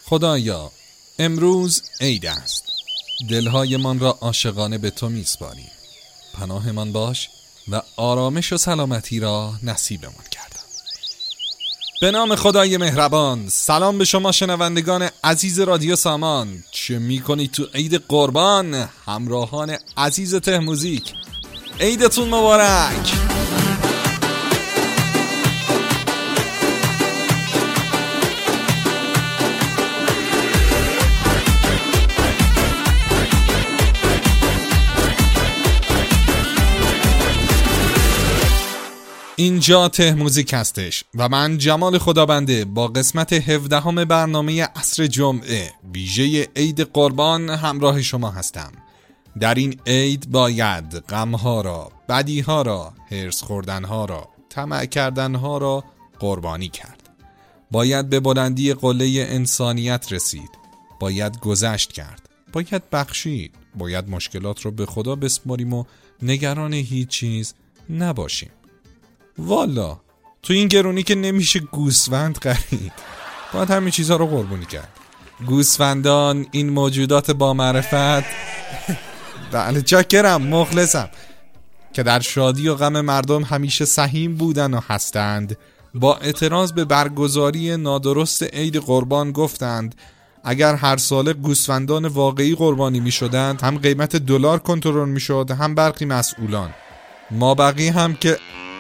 خدایا امروز عید است، دلهایمان را عاشقانه به تو میسپاریم. پناهمان باش و آرامش و سلامتی را نصیبمان کردم. به نام خدای مهربان. سلام به شما شنوندگان عزیز رادیو سامان. چه میکنید تو عید قربان؟ همراهان عزیز ته موزیک، عیدتون مبارک. اینجا ته موزیک هستش و من جمال خدابنده با قسمت 17 برنامه عصر جمعه ویژه عید قربان همراه شما هستم. در این عید باید غمها را، بدیها را، هرس خوردنها را، طمع کردنها را قربانی کرد. باید به بلندی قله انسانیت رسید. باید گذشت کرد. باید بخشید. باید مشکلات رو به خدا بسپاریم و نگران هیچ چیز نباشیم. والا تو این گرونی که نمیشه گوسفند خرید، باید همین چیزها رو قربانی کرد. گوسفندان، این موجودات با معرفت بله چاکرم، مخلصم، که در شادی و غم مردم همیشه سهیم بودن و هستند، با اعتراض به برگزاری نادرست عید قربان گفتند اگر هر ساله گوسفندان واقعی قربانی می شدند هم قیمت دلار کنترل می شد، هم برخی مسئولان. ما بقیه هم که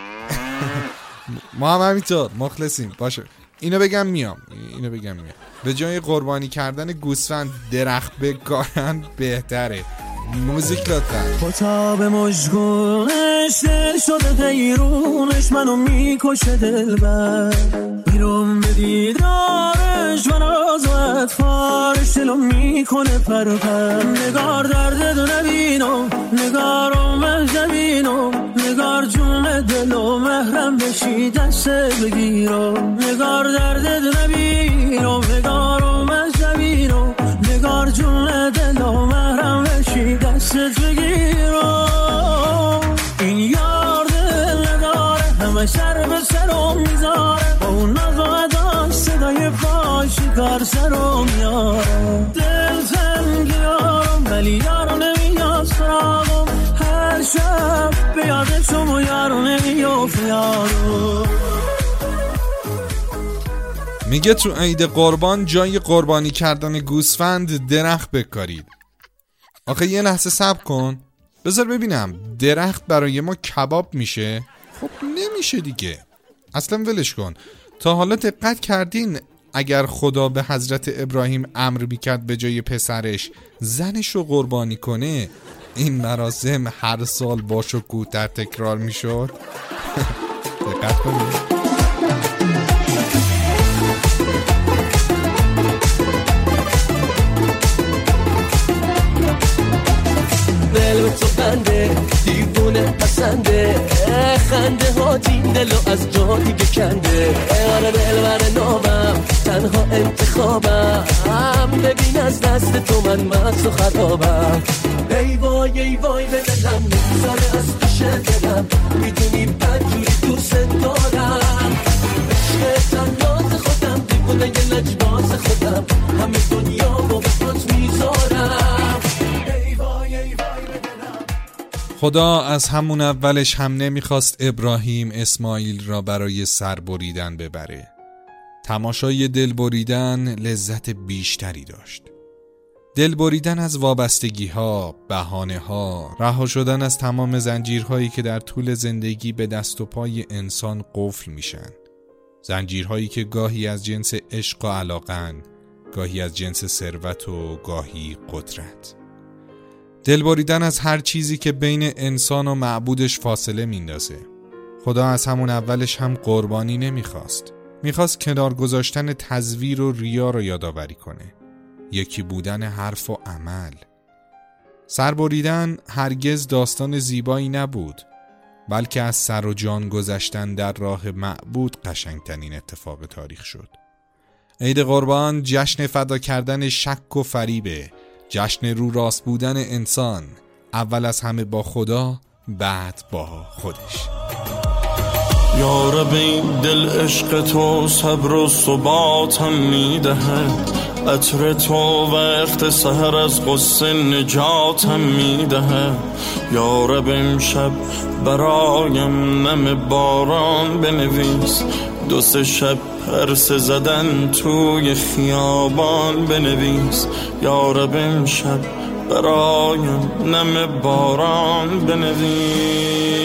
ما هم همینطور مخلصیم. باشه اینو بگم میام. به جای قربانی کردن گوسفند درخت بکارن بهتره. موزیک لطفا. خطاب مشغولش دل شده غیرونش منو میکشه دلبر، بیرون به دیدارش من آزاد فارش دلو میکنه پرپر. نگار درد دو نبینم، نگارو مهجبینم، نگار جون دلو مهرم بشی دست بگیرم. نگار درد دو نبینم، نگارو مهجبینم، نگار جون دلو مهرم بشی دستت بگیرم. این یار دل نداره، همه سر به سرم میذاره، با اون نزادان صدای پای شکار سرم میاره. دل تنگیارم ولی یارو نمیاد سراغم، هر شب به یادشم و یارو نمیافت یارو. میگه تو عید قربان جای قربانی کردن گوسفند درخت بکارید. آخه یه لحظه صبر کن، بذار ببینم درخت برای ما کباب میشه؟ خب نمیشه دیگه، اصلا ولش کن. تا حالا دقت کردین اگر خدا به حضرت ابراهیم امر میکرد به جای پسرش زنش رو قربانی کنه، این مراسم هر سال با شکوه‌تر تکرار میشد؟ دقت کنید. تو بنده دیوونه پسنده، خنده ها دین دلو از جا دیگه کنده. آره دلبر نامم تنها انتخابم، ببین از دست تو من مست و خرابم. ای وای به دلم میگذاره از پیش دلم، میدونی بدجوری دوست دارم. عشق تناز خودم، دیوونه یه لجباز خودم، همه دنیا با بخوت میذارم. خدا از همون اولش هم نمیخواست ابراهیم اسماعیل را برای سر بریدن ببره. تماشای دل بریدن لذت بیشتری داشت. دل بریدن از وابستگی ها، بهانه ها، رها شدن از تمام زنجیرهایی که در طول زندگی به دست و پای انسان قفل میشن. زنجیرهایی که گاهی از جنس عشق و علاقن، گاهی از جنس ثروت و گاهی قدرت. دل بریدن از هر چیزی که بین انسان و معبودش فاصله میندازه. خدا از همون اولش هم قربانی نمیخواست. میخواست کنار گذاشتن تزویر و ریا رو یادآوری کنه. یکی بودن حرف و عمل. سر بریدن هرگز داستان زیبایی نبود، بلکه از سر و جان گذشتن در راه معبود قشنگترین اتفاق تاریخ شد. عید قربان جشن فدا کردن شک و فریبه، جشن رو راست بودن انسان، اول از همه با خدا، بعد با خودش. یا رب این دل عشق تو صبر و ثبات هم میدهد، عطر تو وقت سحر از غصه نجاتم میدهه. یا رب امشب برایم نم باران بنویس، 2-3 شب پرسه زدن توی خیابان بنویس. یا رب امشب برایم نم باران بنویس.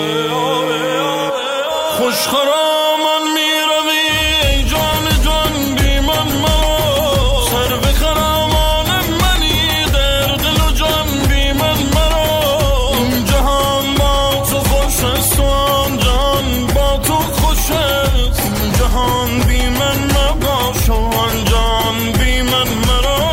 خوش خرامان میروی ای جان جان بی من مرا، سر به خرامان منی در دل و جان بی من مرا. این جهان با تو خوش است و آن جهان با تو خوش است. این جهان بی من مباش و آن جهان بی من مرا.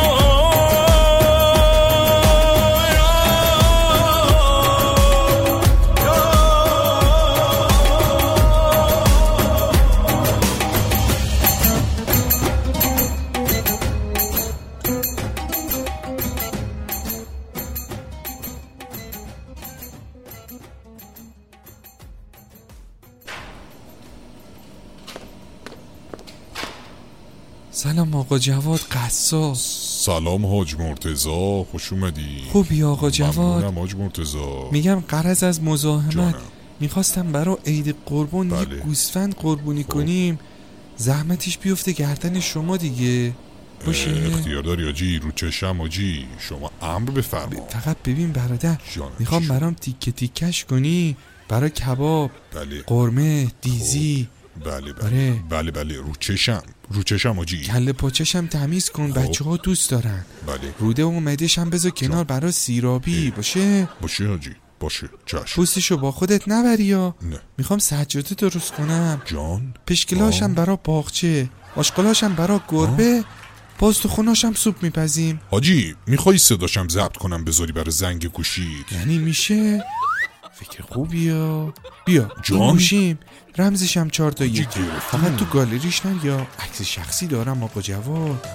سلام آقا جواد قصاب. سلام حاج مرتضی، خوش اومدی. خوبی آقا جواد؟ ممنونم حاج مرتضی. میگم غرض از مزاحمت جانم. میخواستم برای عید قربان یه گوسفند قربونی کنیم، زحمتش بیفته گردن شما دیگه. باشه اختیار داری آجی، رو چشم آجی، شما امر بفرما. فقط ببین برادر، جانم. میخوام برام تیکه تیکش کنی برای کباب، بله. قرمه، دیزی. بله آره. بله بله رو چشم آجی. کله پاچشم تمیز کن، بچه ها دوست دارن. بله. روده و مدشم بذار کنار برای سیرابی. باشه آجی، باشه چشم. پوستشو با خودت نبری یا نه. میخوام سجاده درست کنم. جان. پشکلاشم برا باغچه، آشغالاشم برا گربه، پاستخوناشم سوپ میپزیم. آجی میخوای صداشم ضبط کنم بذاری برای زنگ گوشید؟ یعنی میشه؟ فکر خوبیه. بیا جان گوشیم رمزشم 4 تا 1. گرفتم. فقط تو گالریش نه یا عکس شخصی دارم آقا جواد.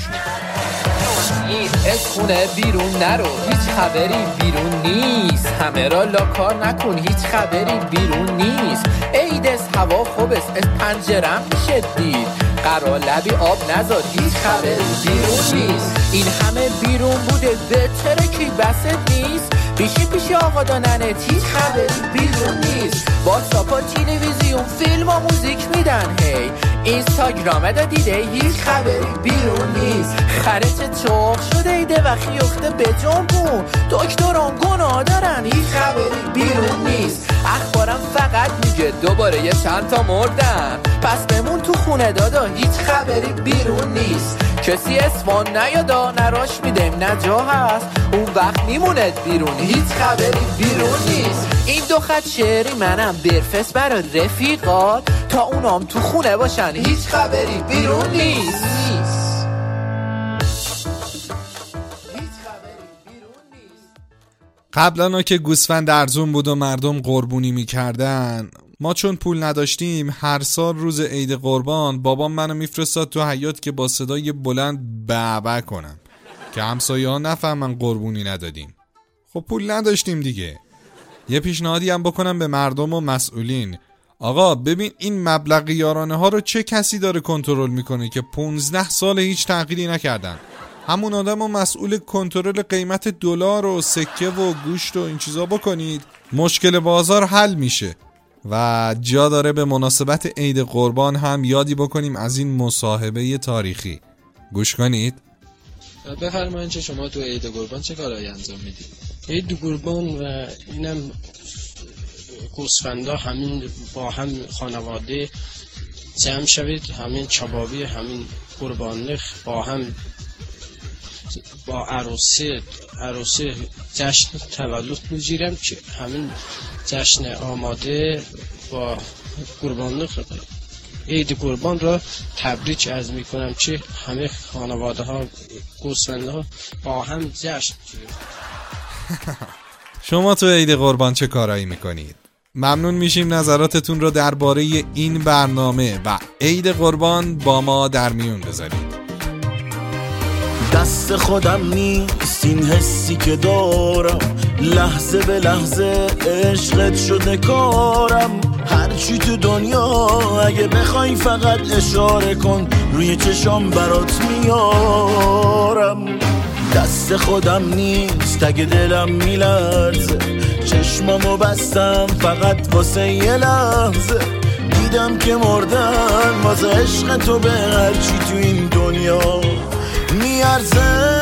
از خونه بیرون نرو، هیچ خبری بیرون نیست. همه را لاکار نکن، هیچ خبری بیرون نیست. عید از هوا خوب است، از پنجرم میشه دید. قرار لبی آب نذار، هیچ خبری بیرون نیست. این همه بیرون بوده بهتره که بست نیست. پیشی آقا داننت، هیچ خبری بیرون نیست. واتساپ، تلویزیون، فیلم و موزیک میدن هی. اینستاگرام دا دیده، هیچ خبری بیرون نیست. خرچ چاق شده ایده و خیخته به جنبون. دکتران گناه دارن، هیچ خبری بیرون نیست. اخبارم فقط میگه دوباره یه چند تا مردن. پس بمون تو خونه دادا، هیچ خبری بیرون نیست. کسی اسوان نیادا، نراش میدم نه جا هست. اون وقت میمونه بیرون، هیچ خبری بیرون نیست. این 2 خط شعری منم برفس برای رفیقات، تا اونام تو خونه باشن، هیچ خبری بیرون نیست. قبلا که گوسفند ارزون بود و مردم قربونی میکردن، ما چون پول نداشتیم هر سال روز عید قربان بابام منو میفرستاد تو حیاط که با صدای بلند بعبع کنم که همسایه ها نفهمن قربونی ندادیم. خب پول نداشتیم دیگه. یه پیشنهادی هم بکنم به مردم و مسئولین. آقا ببین این مبلغ یارانه ها رو چه کسی داره کنترل میکنه که 15 سال هیچ تغییری نکردن؟ همون آدم و مسئول کنترل قیمت دلار و سکه و گوشت و این چیزا بکنید، مشکل بازار حل میشه. و جا داره به مناسبت عید قربان هم یادی بکنیم از این مصاحبه تاریخی. گوش کنید. بفرمایید که شما تو عید قربان چه کارایی انجام میدید؟ عید قربان و اینم گوسفندا همین با هم خانواده جمع شوید، همین چبابی، همین قربانلخ با هم با عروسی جشن تولد میگیرم که همین جشن آماده با قربانلخ عید قربان را تبریک عرض میکنم که همه خانواده ها گوسفندها با هم جشن گیرند. شما تو عید قربان چه کارایی میکنید؟ ممنون میشیم نظراتتون رو درباره این برنامه و عید قربان با ما در میون بذارید. دست خودم نیست این حسی که دارم، لحظه به لحظه عشقت شده کارم. هرچی تو دنیا اگه بخوای فقط اشاره کن، روی چشام برات میارم. دست خودم نیست اگه دلم میلرزه، چشمامو بستم فقط واسه یه لحظه. دیدم که مردن واسه عشق تو به هرچی تو این دنیا میارزه.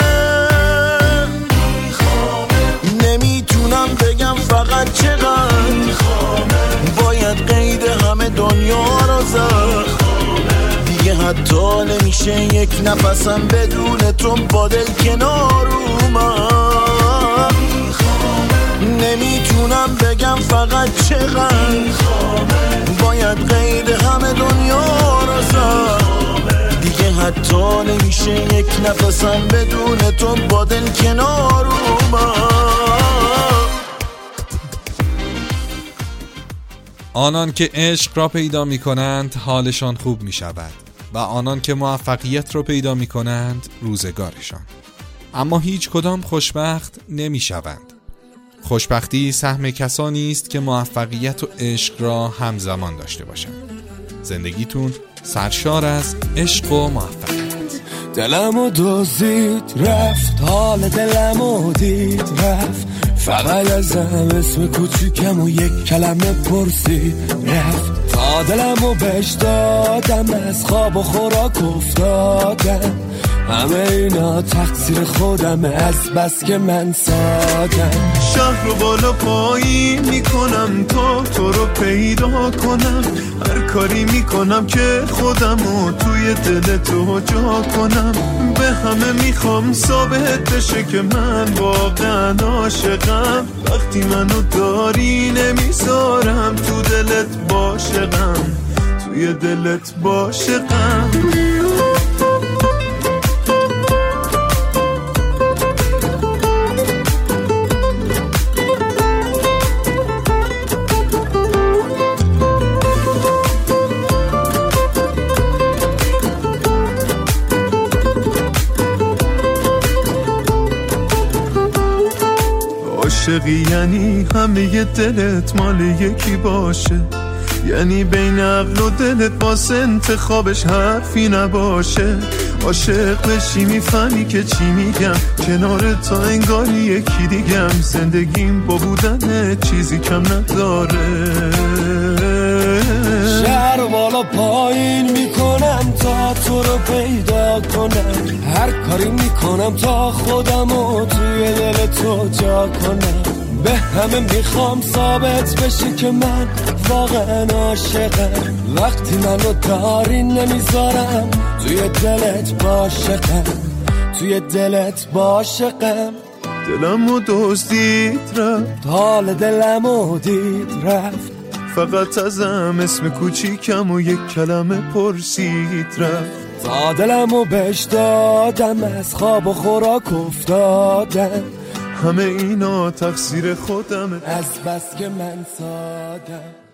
نمیتونم بگم فقط چقدر باید قید همه دنیا رو زد. دیگه حتی نمیشه یک نفسم بدون تو با دل کنار اومد. نمیتونم بگم فقط چقدر باید قید همه دنیا رو زد. دیگه حتی نمیشه یک نفسم بدون تو با دل کنار اومد. آنان که عشق را پیدا می کنند حالشان خوب می شود و آنان که موفقیت را پیدا می کنند روزگارشان. اما هیچ کدام خوشبخت نمی شوند. خوشبختی سهم کسانی است که موفقیت و عشق را همزمان داشته باشند. زندگیتون سرشار از عشق و موفقیت. دلمو دزدید رفت، حال دلمو دید رفت، فقط ازم اسم کوچیکم و یک کلمه پرسید رفت. تا دلمو بهش دادم، از خواب و خوراک افتادم، همه اینا تقصیر خودم از بس که من سادم. شهر رو بالا پایین میکنم تا تو رو پیدا کنم، هر کاری میکنم که خودمو توی دل تو جا کنم. به همه میخوام ثابت بشه که من واقعا عاشقم، وقتی منو داری نمیذارم تو دلت باشقم، توی دلت باشقم. عاشقی یعنی همه دلت مال یکی باشه، یعنی بین عقل و دلت واسه انتخابش حرفی نباشه. عاشق بشی میفهمی که چی میگم، کنار تا انگاری یکی دیگم. زندگیم با بودن چیزی کم نداره. شهر بالا پایین میکنم تا تو رو پیدا کنم، هر کاری میکنم تا خودمو توی دل تو جا کنم. به همه میخوام ثابت بشی که من واقعا عاشقم، وقتی منو داری نمیذارم توی دلت باشقم، توی دلت باشقم. دلمو دزدید رفت، حال دلمو دید رفت، فقط ازم اسم کوچیکم و یک کلمه پرسید رفت. تا دلمو بهش دادم، از خواب و خوراک افتادم، همه اینا تقصیر خودمه از بس که من سادم.